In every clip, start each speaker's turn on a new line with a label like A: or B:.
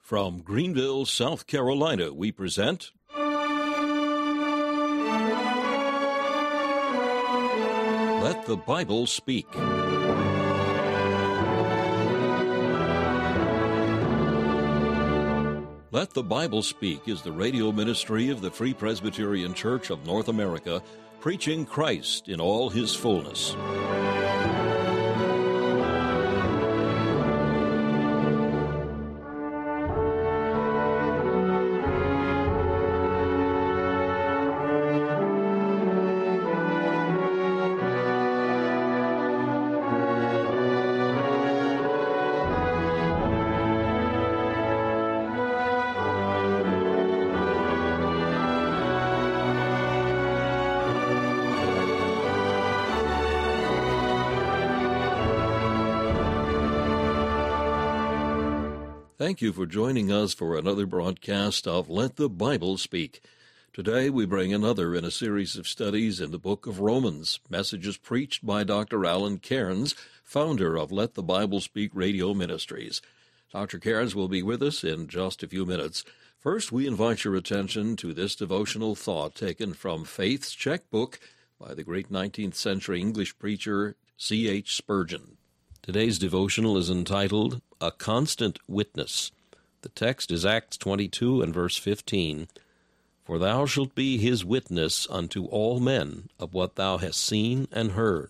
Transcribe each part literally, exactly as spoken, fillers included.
A: From Greenville, South Carolina, we present Let the Bible Speak. Let the Bible Speak is the radio ministry of the Free Presbyterian Church of North America, preaching Christ in all his fullness. Thank you for joining us for another broadcast of Let the Bible Speak. Today we bring another in a series of studies in the book of Romans, messages preached by Doctor Alan Cairns, founder of Let the Bible Speak Radio Ministries. Doctor Cairns will be with us in just a few minutes. First, we invite your attention to this devotional thought taken from Faith's Checkbook by the great nineteenth century English preacher C H Spurgeon. Today's devotional is entitled, A Constant Witness. The text is Acts twenty-two and verse fifteen. For thou shalt be his witness unto all men of what thou hast seen and heard.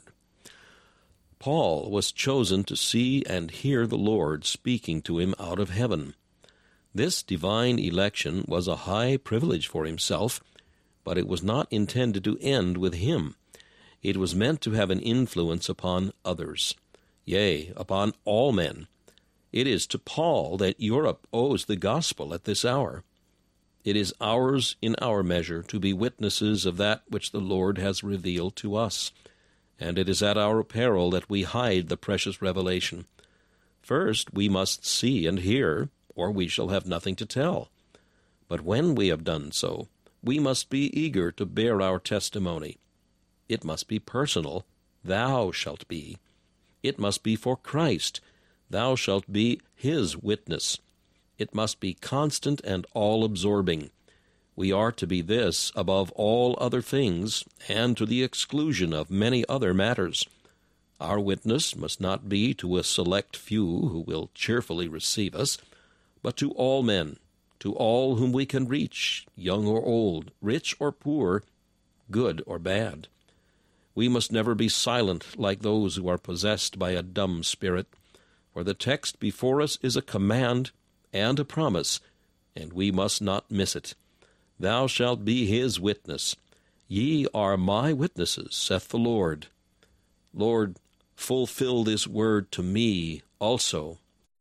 A: Paul was chosen to see and hear the Lord speaking to him out of heaven. This divine election was a high privilege for himself, but it was not intended to end with him. It was meant to have an influence upon others. Yea, upon all men. It is to Paul that Europe owes the gospel at this hour. It is ours in our measure to be witnesses of that which the Lord has revealed to us, and it is at our peril that we hide the precious revelation. First, we must see and hear, or we shall have nothing to tell. But when we have done so, we must be eager to bear our testimony. It must be personal. Thou shalt be. It must be for Christ. Thou shalt be his witness. It must be constant and all-absorbing. We are to be this above all other things, and to the exclusion of many other matters. Our witness must not be to a select few who will cheerfully receive us, but to all men, to all whom we can reach, young or old, rich or poor, good or bad. We must never be silent like those who are possessed by a dumb spirit, for the text before us is a command and a promise, and we must not miss it. Thou shalt be his witness. Ye are my witnesses, saith the Lord. Lord, fulfill this word to me also.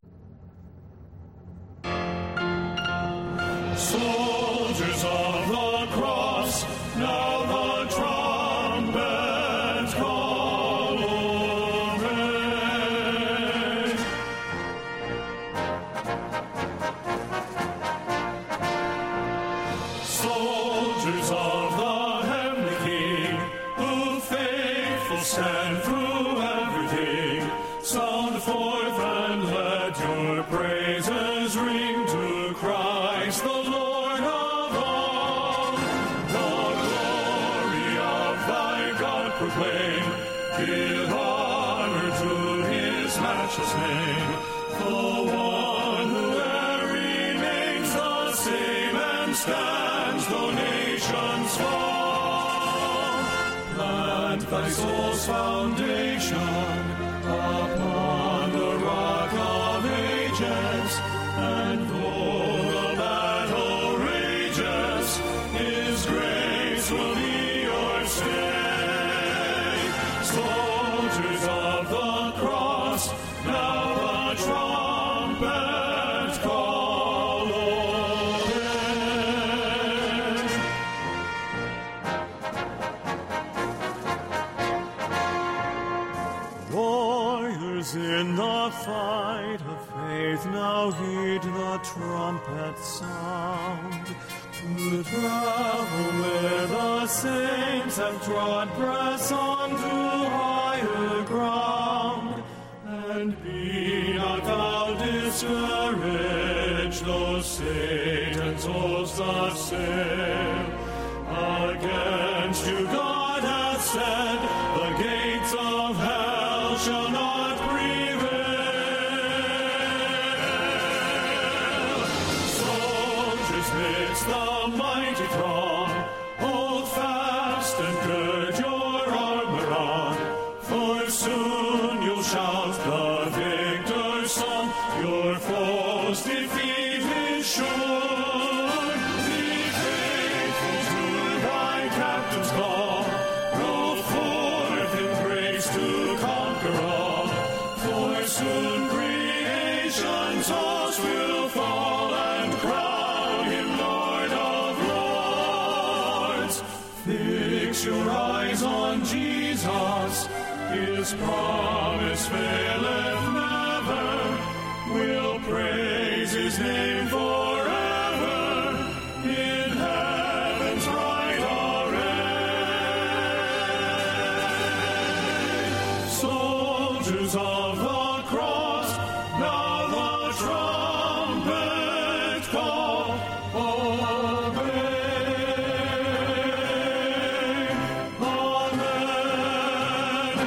B: Soldiers of the cross, now the trumpet call obey. Soldiers of the heavenly King, who faithful stand through everything, sound forth and let your praises ring to Christ the Lord of all. The glory of thy God proclaim, give honor to his matchless name, the one who ever remains the same and stands though nations fall. Plant thy soul's foundation upon the rock of ages, and though the battle rages, his grace will be your stay. Soldiers of the cross, now the trumpet call obey. Warriors in the fight of faith, now heed the trumpet sound. To travel where the saints have trod, press on to higher ground. And be not thou discouraged, quench those Satan's hosts that sail against you. God hath said, the gates of hell shall not prevail. Soldiers midst the mighty throng, hold fast and gird your armor on, for soon you'll shout the victor's song. Your foes defeat is sure. Be faithful to thy captain's call. Go forth in grace to conquer all. For soon creation's host will fall and crown him Lord of Lords. Fix your eyes on Jesus. His promise faileth never. We'll praise his name forever in heaven's bright array. Soldiers of the cross, now the trumpet call. Obey. Amen.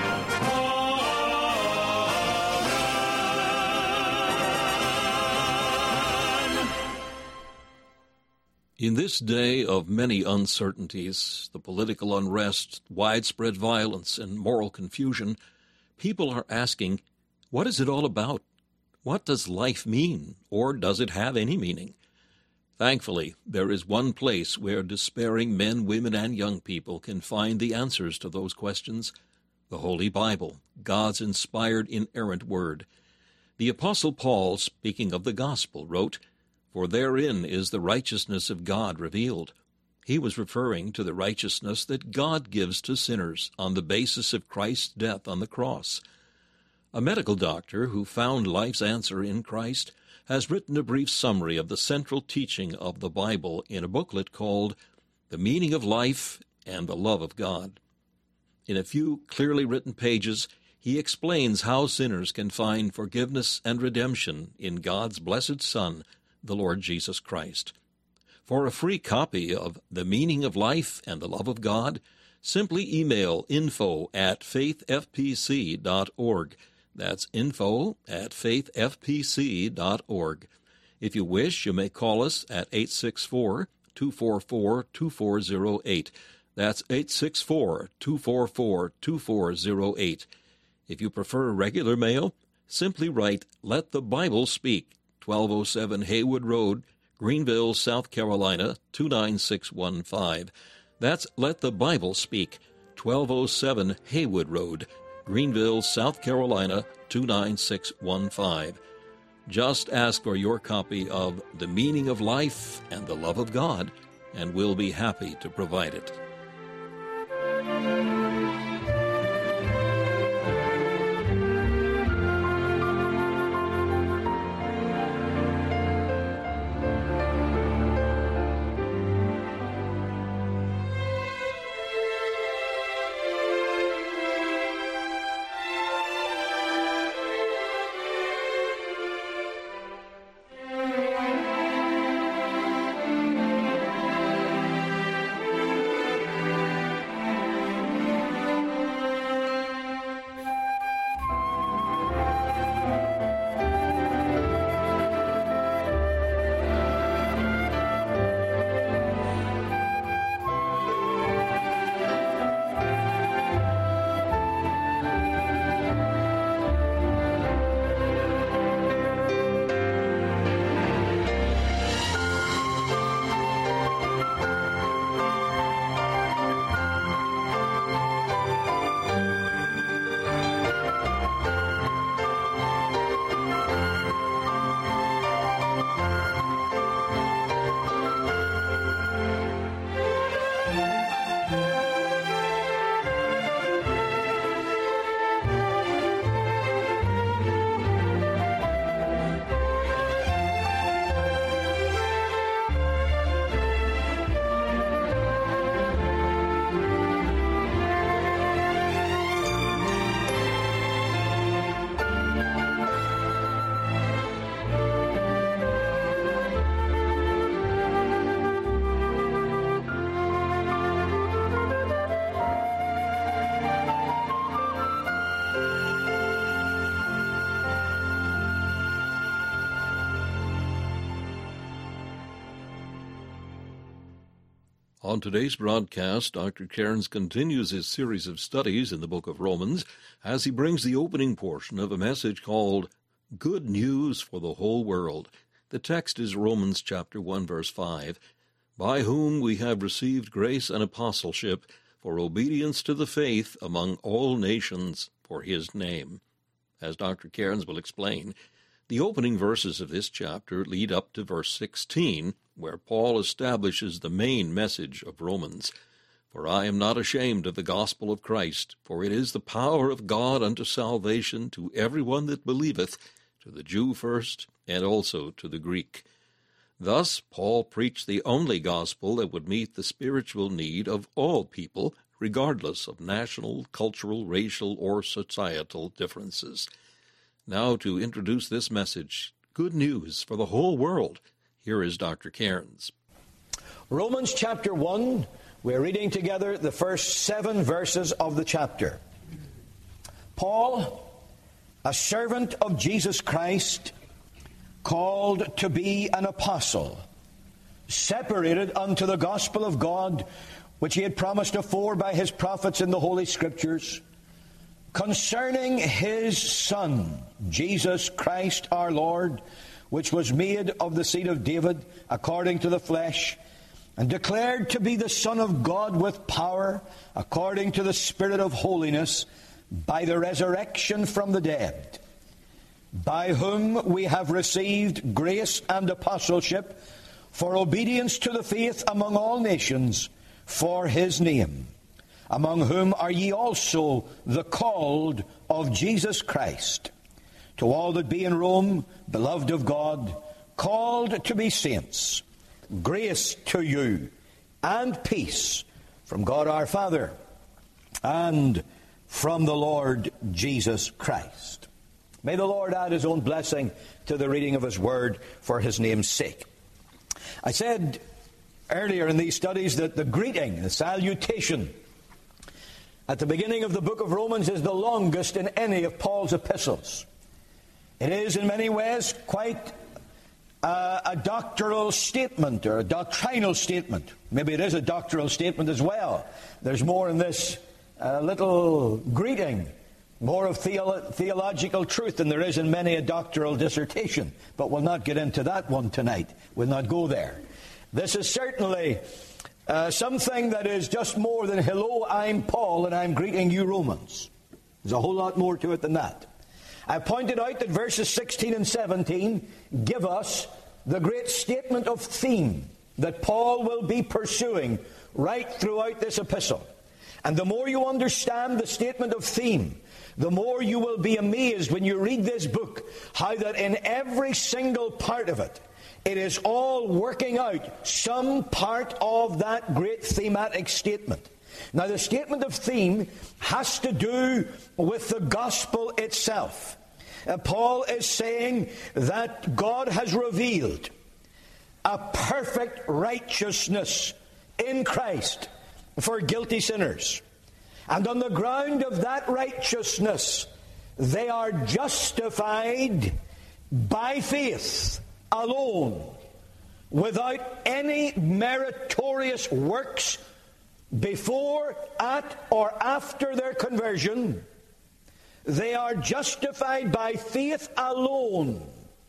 A: In this day of many uncertainties, the political unrest, widespread violence, and moral confusion, people are asking, what is it all about? What does life mean, or does it have any meaning? Thankfully, there is one place where despairing men, women, and young people can find the answers to those questions: the Holy Bible, God's inspired, inerrant word. The Apostle Paul, speaking of the gospel, wrote, "For therein is the righteousness of God revealed." He was referring to the righteousness that God gives to sinners on the basis of Christ's death on the cross. A medical doctor who found life's answer in Christ has written a brief summary of the central teaching of the Bible in a booklet called The Meaning of Life and the Love of God. In a few clearly written pages, he explains how sinners can find forgiveness and redemption in God's blessed Son, the Lord Jesus Christ. For a free copy of The Meaning of Life and the Love of God, simply email info at faith f p c dot org. That's info at faith f p c dot org. If you wish, you may call us at eight six four, two four four, two four zero eight. That's eight six four, two four four, two four zero eight. If you prefer regular mail, simply write Let the Bible Speak, twelve oh seven Haywood Road, Greenville, South Carolina, two nine six one five. That's Let the Bible Speak, twelve oh seven Haywood Road, Greenville, South Carolina, two nine six one five. Just ask for your copy of The Meaning of Life and the Love of God, and we'll be happy to provide it. On today's broadcast, Doctor Cairns continues his series of studies in the book of Romans as he brings the opening portion of a message called Good News for the Whole World. The text is Romans chapter one, verse five, by whom we have received grace and apostleship for obedience to the faith among all nations for his name. As Doctor Cairns will explain, the opening verses of this chapter lead up to verse sixteen, where Paul establishes the main message of Romans. For I am not ashamed of the gospel of Christ, for it is the power of God unto salvation to every one that believeth, to the Jew first, and also to the Greek. Thus Paul preached the only gospel that would meet the spiritual need of all people, regardless of national, cultural, racial, or societal differences. Now to introduce this message, good news for the whole world, here is Doctor Cairns.
C: Romans chapter one, we're reading together the first seven verses of the chapter. Paul, a servant of Jesus Christ, called to be an apostle, separated unto the gospel of God, which he had promised afore by his prophets in the Holy Scriptures, concerning his Son, Jesus Christ our Lord, which was made of the seed of David according to the flesh, and declared to be the Son of God with power, according to the Spirit of holiness, by the resurrection from the dead, by whom we have received grace and apostleship for obedience to the faith among all nations for his name, among whom are ye also the called of Jesus Christ. To all that be in Rome, beloved of God, called to be saints, grace to you and peace from God our Father and from the Lord Jesus Christ. May the Lord add his own blessing to the reading of his word for his name's sake. I said earlier in these studies that the greeting, the salutation, at the beginning of the book of Romans is the longest in any of Paul's epistles. It is in many ways quite a, a doctoral statement or a doctrinal statement. Maybe it is a doctoral statement as well. There's more in this uh, little greeting, more of theolo- theological truth than there is in many a doctoral dissertation. But we'll not get into that one tonight. We'll not go there. This is certainly uh, something that is just more than, hello, I'm Paul and I'm greeting you Romans. There's a whole lot more to it than that. I pointed out that verses sixteen and seventeen give us the great statement of theme that Paul will be pursuing right throughout this epistle. And the more you understand the statement of theme, the more you will be amazed when you read this book, how that in every single part of it, it is all working out some part of that great thematic statement. Now, the statement of theme has to do with the gospel itself. Uh, Paul is saying that God has revealed a perfect righteousness in Christ for guilty sinners. And on the ground of that righteousness, they are justified by faith alone, without any meritorious works before, at, or after their conversion. They are justified by faith alone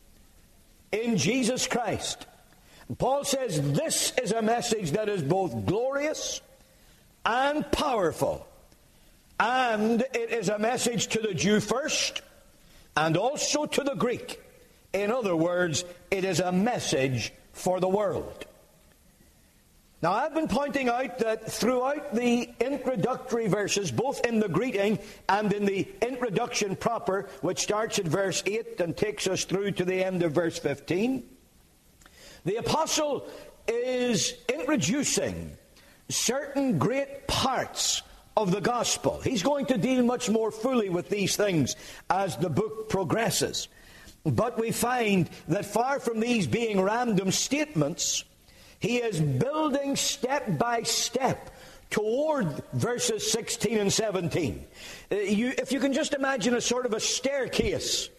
C: in Jesus Christ. And Paul says this is a message that is both glorious and powerful. And it is a message to the Jew first and also to the Greek. In other words, it is a message for the world. Now, I've been pointing out that throughout the introductory verses, both in the greeting and in the introduction proper, which starts at verse eight and takes us through to the end of verse fifteen, the apostle is introducing certain great parts of the gospel. He's going to deal much more fully with these things as the book progresses. But we find that far from these being random statements, he is building step by step toward verses sixteen and seventeen. Uh, you, if you can just imagine a sort of a staircase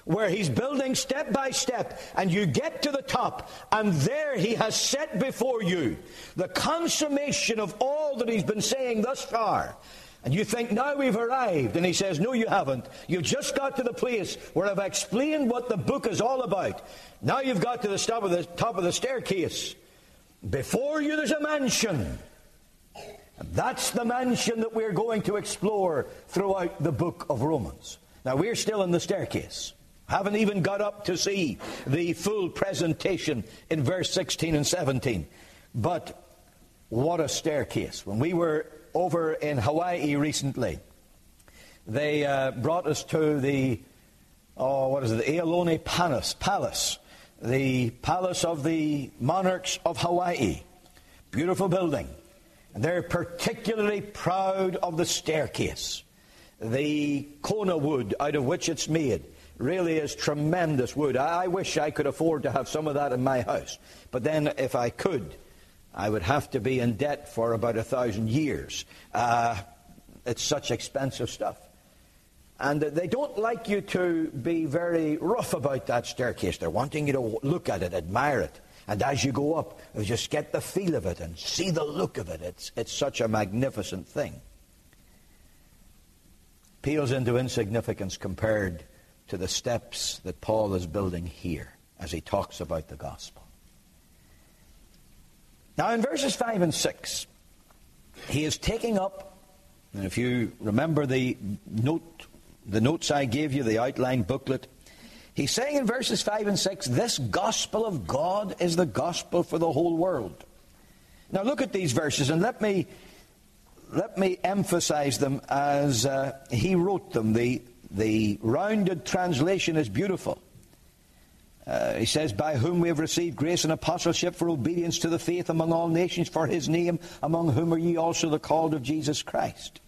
C: where he's building step by step, and you get to the top, and there he has set before you the consummation of all that he's been saying thus far. And you think, now we've arrived. And he says, no, you haven't. You've just got to the place where I've explained what the book is all about. Now you've got to the top of the, top of the staircase. Before you there's a mansion. And that's the mansion that we're going to explore throughout the book of Romans. Now we're still in the staircase. Haven't even got up to see the full presentation in verse sixteen and seventeen. But what a staircase. When we were over in Hawaii recently, they uh, brought us to the, oh, what is it, the Aolone Palace, Palace, the palace of the monarchs of Hawaii. Beautiful building. And they're particularly proud of the staircase. The Kona wood out of which it's made really is tremendous wood. I wish I could afford to have some of that in my house. But then if I could, I would have to be in debt for about a thousand years. Uh, it's such expensive stuff. And they don't like you to be very rough about that staircase. They're wanting you to look at it, admire it. And as you go up, you just get the feel of it and see the look of it. It's, it's such a magnificent thing. Pales into insignificance compared to the steps that Paul is building here as he talks about the gospel. Now in verses five and six, he is taking up, and if you remember the note, the notes I gave you, the outline booklet, he's saying in verses five and six, this gospel of God is the gospel for the whole world. Now look at these verses and let me let me emphasize them as uh, he wrote them. The The rounded translation is beautiful. Uh, he says, by whom we have received grace and apostleship for obedience to the faith among all nations for his name, among whom are ye also the called of Jesus Christ.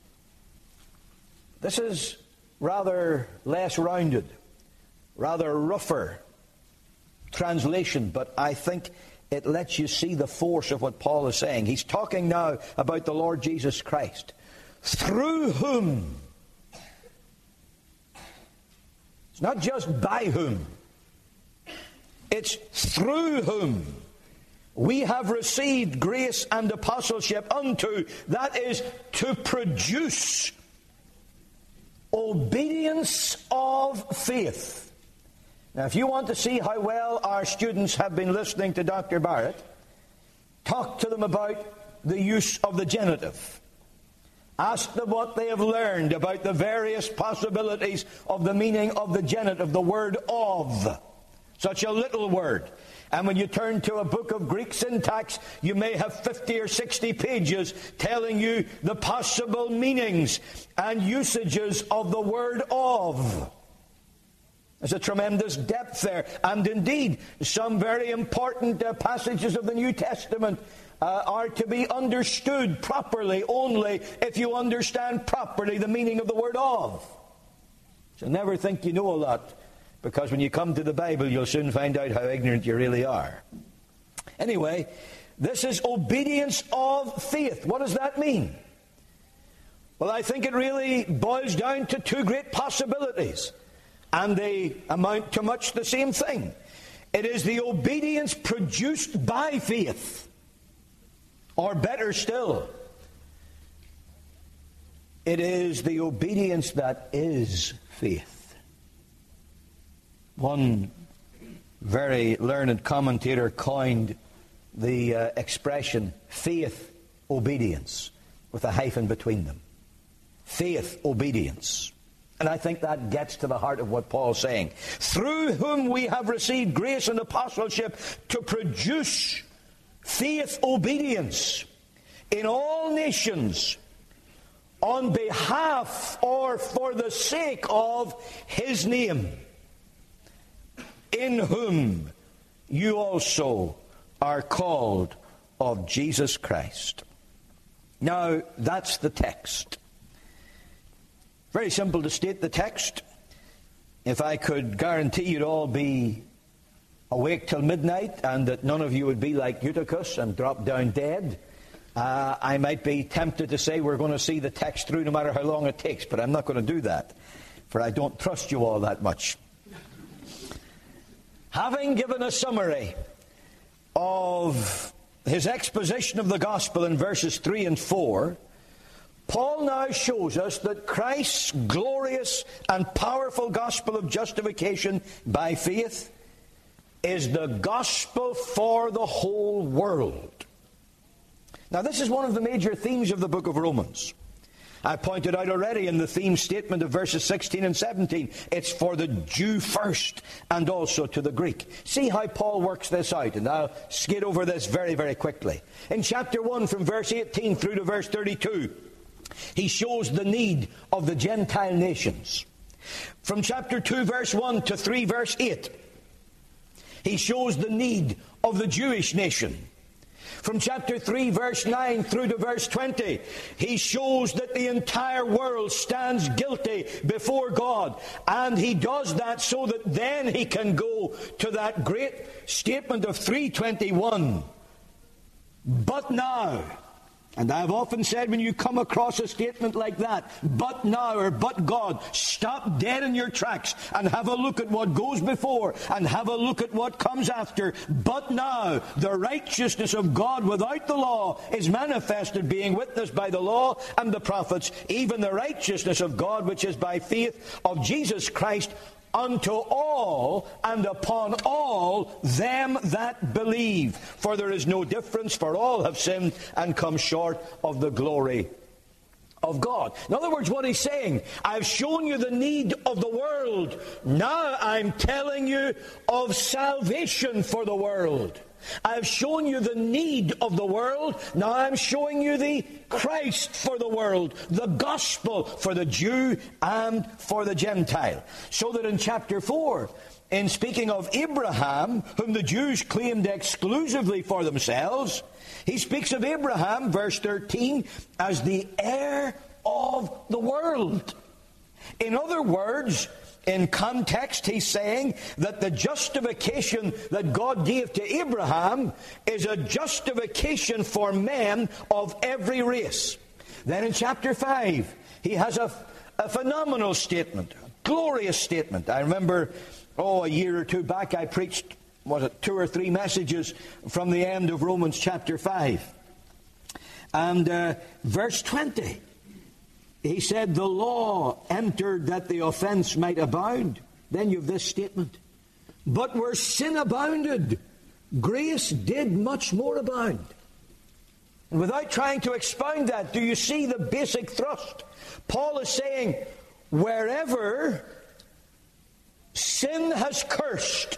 C: This is rather less rounded, rather rougher translation, but I think it lets you see the force of what Paul is saying. He's talking now about the Lord Jesus Christ, through whom, it's not just by whom, it's through whom we have received grace and apostleship unto, that is, to produce obedience of faith. Now, if you want to see how well our students have been listening to Doctor Barrett, talk to them about the use of the genitive. Ask them what they have learned about the various possibilities of the meaning of the genitive, the word of. Such a little word. And when you turn to a book of Greek syntax, you may have fifty or sixty pages telling you the possible meanings and usages of the word of. There's a tremendous depth there. And indeed, some very important uh, passages of the New Testament uh, are to be understood properly only if you understand properly the meaning of the word of. So never think you know a lot, because when you come to the Bible, you'll soon find out how ignorant you really are. Anyway, this is obedience of faith. What does that mean? Well, I think it really boils down to two great possibilities, and they amount to much the same thing. It is the obedience produced by faith, or better still, it is the obedience that is faith. One very learned commentator coined the uh, expression faith obedience with a hyphen between them. Faith obedience. And I think that gets to the heart of what Paul's saying. Through whom we have received grace and apostleship to produce faith obedience in all nations on behalf or for the sake of his name, in whom you also are called of Jesus Christ. Now, that's the text. Very simple to state the text. If I could guarantee you'd all be awake till midnight and that none of you would be like Eutychus and drop down dead, uh, I might be tempted to say we're going to see the text through no matter how long it takes, but I'm not going to do that, for I don't trust you all that much. having given a summary of his exposition of the gospel in verses three and four, Paul now shows us that Christ's glorious and powerful gospel of justification by faith is the gospel for the whole world. Now, this is one of the major themes of the book of Romans. I pointed out already in the theme statement of verses sixteen and seventeen, it's for the Jew first and also to the Greek. See how Paul works this out, and I'll skid over this very, very quickly. In chapter one, from verse eighteen through to verse thirty-two, he shows the need of the Gentile nations. From chapter two, verse one to three, verse eight, he shows the need of the Jewish nation. From chapter three, verse nine through to verse twenty, he shows that the entire world stands guilty before God. And he does that so that then he can go to that great statement of three twenty-one. But now, and I've often said when you come across a statement like that, but now or but God, stop dead in your tracks and have a look at what goes before and have a look at what comes after. But now the righteousness of God without the law is manifested, being witnessed by the law and the prophets, even the righteousness of God which is by faith of Jesus Christ unto all and upon all them that believe. For there is no difference, for all have sinned and come short of the glory of God. In other words, what he's saying, I've shown you the need of the world. Now I'm telling you of salvation for the world. I've shown you the need of the world. Now I'm showing you the Christ for the world, the gospel for the Jew and for the Gentile. So that in chapter four, in speaking of Abraham, whom the Jews claimed exclusively for themselves, he speaks of Abraham, verse thirteen, as the heir of the world. In other words, in context, he's saying that the justification that God gave to Abraham is a justification for men of every race. Then in chapter five, he has a, a phenomenal statement, a glorious statement. I remember, oh, a year or two back, I preached, was it two or three messages from the end of Romans chapter five. And uh, verse twenty. He said, the law entered that the offense might abound. Then you have this statement. But where sin abounded, grace did much more abound. And without trying to expound that, do you see the basic thrust? Paul is saying, wherever sin has cursed,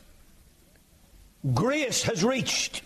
C: grace has reached.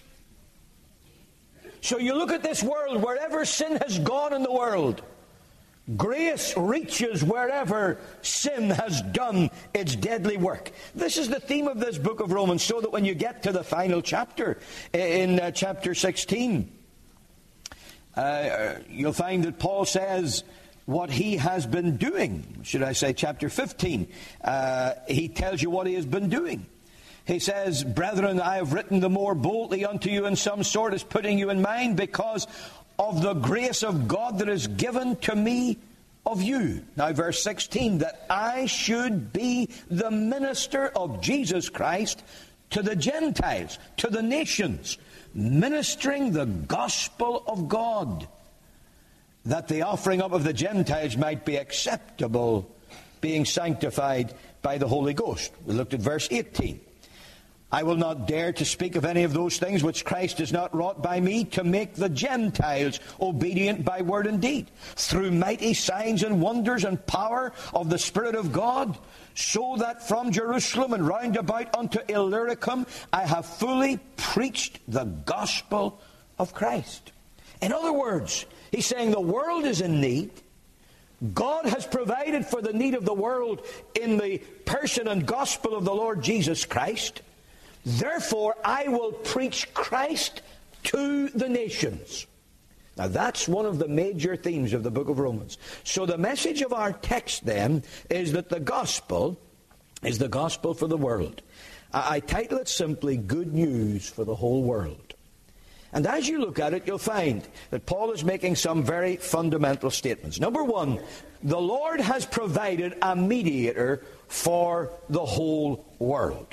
C: So you look at this world, wherever sin has gone in the world, grace reaches wherever sin has done its deadly work. This is the theme of this book of Romans, so that when you get to the final chapter, in uh, chapter sixteen, uh, you'll find that Paul says what he has been doing. Should I say chapter fifteen? Uh, he tells you what he has been doing. He says, brethren, I have written the more boldly unto you in some sort as putting you in mind, because of the grace of God that is given to me of you. Now verse sixteen, that I should be the minister of Jesus Christ to the Gentiles, to the nations, ministering the gospel of God, that the offering up of the Gentiles might be acceptable, being sanctified by the Holy Ghost. We looked at verse eighteen. I will not dare to speak of any of those things which Christ has not wrought by me, to make the Gentiles obedient by word and deed, through mighty signs and wonders and power of the Spirit of God, so that from Jerusalem and round about unto Illyricum I have fully preached the gospel of Christ. In other words, he's saying the world is in need. God has provided for the need of the world in the person and gospel of the Lord Jesus Christ. Therefore, I will preach Christ to the nations. Now, that's one of the major themes of the book of Romans. So the message of our text, then, is that the gospel is the gospel for the world. I, I title it simply, Good News for the Whole World. And as you look at it, you'll find that Paul is making some very fundamental statements. Number one, the Lord has provided a mediator for the whole world.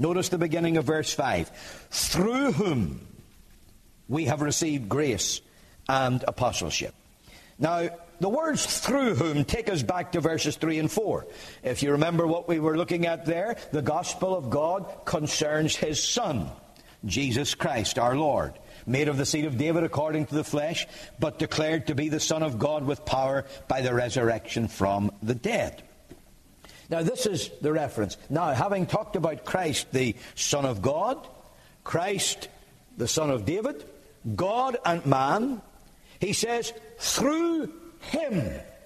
C: Notice the beginning of verse five. Through whom we have received grace and apostleship. Now, the words through whom take us back to verses three and four. If you remember what we were looking at there, the gospel of God concerns His Son, Jesus Christ, our Lord, made of the seed of David according to the flesh, but declared to be the Son of God with power by the resurrection from the dead. Now, this is the reference. Now, having talked about Christ, the Son of God, Christ, the Son of David, God and man, he says, through Him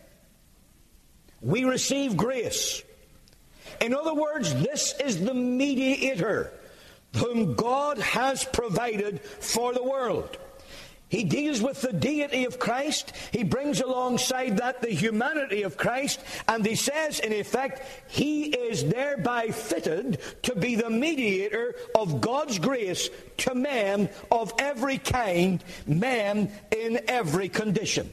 C: we receive grace. In other words, this is the mediator whom God has provided for the world. He deals with the deity of Christ. He brings alongside that the humanity of Christ. And he says, in effect, He is thereby fitted to be the mediator of God's grace to men of every kind, men in every condition.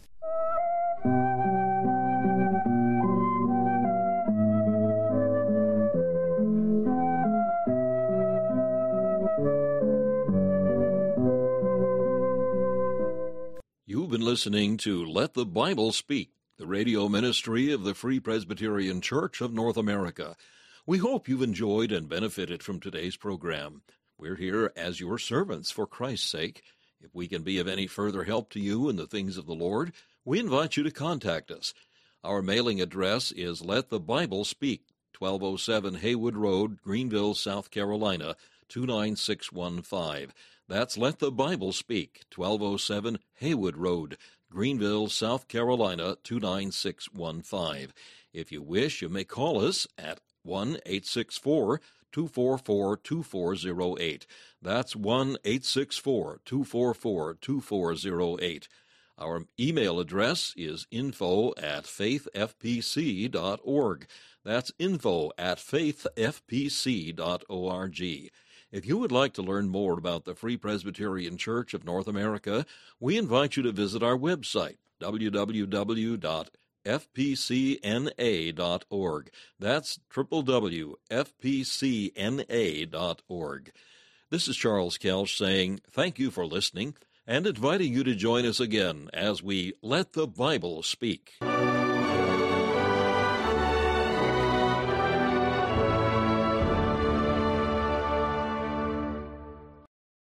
A: You've been listening to Let the Bible Speak, the radio ministry of the Free Presbyterian Church of North America. We hope you've enjoyed and benefited from today's program. We're here as your servants for Christ's sake. If we can be of any further help to you in the things of the Lord, we invite you to contact us. Our mailing address is Let the Bible Speak, twelve oh seven Haywood Road, Greenville, South Carolina, two nine six one five. That's Let the Bible Speak, twelve oh seven Haywood Road, Greenville, South Carolina, two nine six one five. If you wish, you may call us at one eight six four, two four four, two four zero eight. That's one eight six four, two four four, two four zero eight. Our email address is info at faith f p c dot org. That's info at faith f p c dot org. If you would like to learn more about the Free Presbyterian Church of North America, we invite you to visit our website, w w w dot f p c n a dot org. That's w w w dot f p c n a dot org. This is Charles Kelch saying thank you for listening and inviting you to join us again as we Let the Bible Speak.